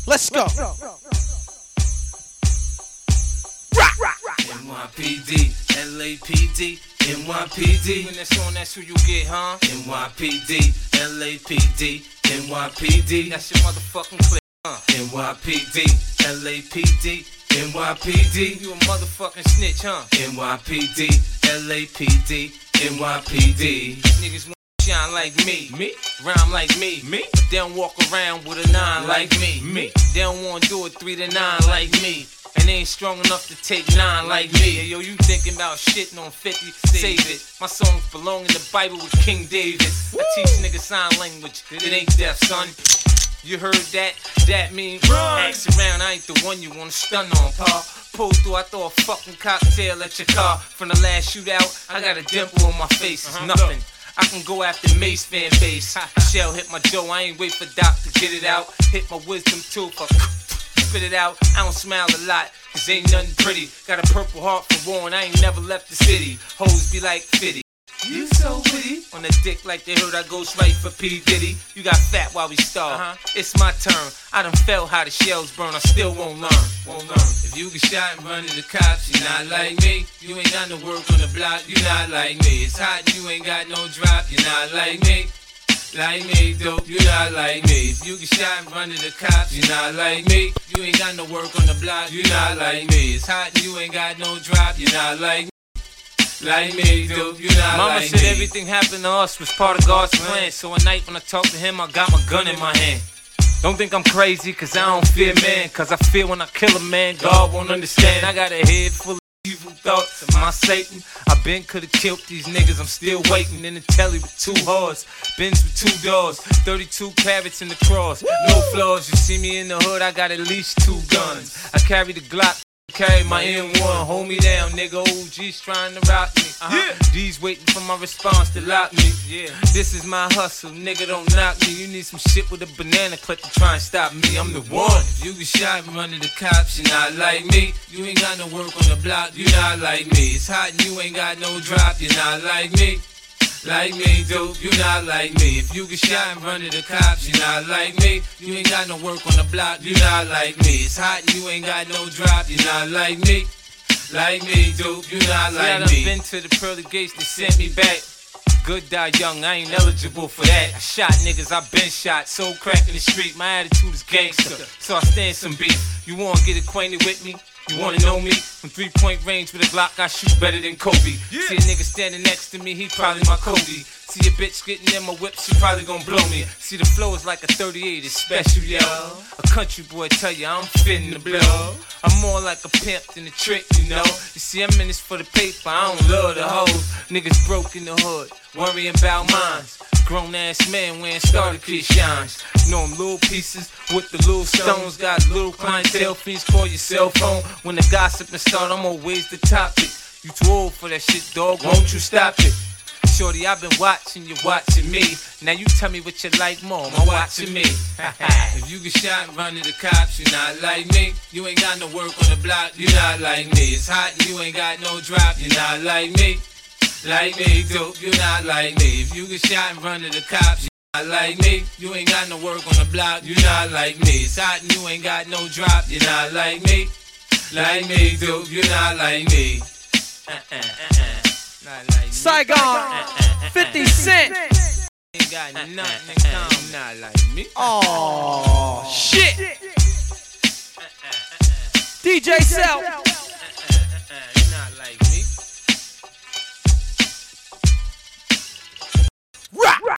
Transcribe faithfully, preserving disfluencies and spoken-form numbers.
Let's go. N Y P D, L A P D, N Y P D. When that's on, that's who you get, huh? N Y P D, L A P D, N Y P D. That's your motherfucking clip, huh? N Y P D, L A P D, N Y P D. You a motherfucking snitch, huh? N Y P D, L A P D, N Y P D. Niggas want shine like me, me, rhyme like me, me. They don't walk around with a nine like me, me. They don't wanna do a three to nine like me. And they ain't strong enough to take nine like me. Hey, yo, you thinking about shitting on fifty? Save it. My songs belong in the Bible with King David. I teach niggas sign language. It ain't deaf, son. You heard that? That mean ask around. I ain't the one you wanna stun on, pa. Pull through, I throw a fucking cocktail at your car. From the last shootout, I got a dimple on my face. It's nothing. I can go after Mace fan base. Shell hit my jaw. I ain't wait for Doc to get it out. Hit my wisdom tooth. Spit it out, I don't smile a lot, cause ain't nothing pretty. Got a purple heart for war and I ain't never left the city. Hoes be like fifty. You so witty. On the dick like they heard I goes right for P. Diddy. You got fat while we starve. Uh-huh. It's my turn. I done felt how the shells burn. I still won't learn. Won't learn. If you get shot and run to the cops, you not like me. You ain't got no work on the block. You not like me. It's hot and you ain't got no drop. You not like me. Like me, dope, you not like me. If you get shot and run to the cops, you not like me. You ain't got no work on the block, you not like me. It's hot and you ain't got no drop, you not like me. Like me, dope, you not Mama like me. Mama said everything happened to us was part of God's plan. So at night when I talk to him, I got my gun in my hand. Don't think I'm crazy, cause I don't fear man. Cause I fear when I kill a man, God won't understand. I got a head full of evil thoughts, am I Satan? I been could've killed these niggas, I'm still waiting in the telly with two hearts, Benz with two doors, thirty-two carats in the cross, no flaws. You see me in the hood, I got at least two guns. I carry the Glock, carry my M one, hold me down, nigga. O G's trying to rock me. Uh-huh. Yeah. D's waiting for my response to lock me. Yeah. This is my hustle, nigga. Don't knock me. You need some shit with a banana clip to try and stop me. I'm the one. If you get shot and run to the cops, you not like me. You ain't got no work on the block. You not like me. It's hot and you ain't got no drop. You not like me. Like me, dope, you not like me. If you get shot and run to the cops, you not like me. You ain't got no work on the block, you not like me. It's hot and you ain't got no drop, you not like me. Like me, dope, you not like me. I done been to the pearly gates, they sent me back. Good die young, I ain't eligible for that. I shot niggas, I been shot, sold crack in the street. My attitude is gangster, so I stand some beef. You wanna get acquainted with me? You wanna know me? From three-point range with a Glock, I shoot better than Kobe. Yeah. See a nigga standing next to me, he probably my Kobe. See a bitch getting in my whip, she probably gon' blow me. See the flow is like a thirty-eight, it's special, yo. A country boy tell you I'm fitting the blow. I'm more like a pimp than a trick, you know. You see, I'm in this for the paper, I don't love the hoes. Niggas broke in the hood, worrying about mines. Grown ass man wearing starter kit shines. You know them little pieces with the little stones. Got little clientele, please call your cell phone. When the gossiping start, I'm always the topic. You too old for that shit, dog, won't you stop it? Shorty, I've been watching you, watching me. Now you tell me what you like more, am I watching me? If you get shot and run to the cops, you not like me. You ain't got no work on the block, you not like me. It's hot and you ain't got no drop, you not like me. Like me, dope, you not like me. If you get shot and run to the cops, you not like me. You ain't got no work on the block, you not like me. It's hot and you ain't got no drop, you not like me. Like me, dope, you not like me. Uh-uh, uh-uh. Not like me. Saigon, fifty Cent. Ain't got nothing in common, not like me. Oh shit. D J Self.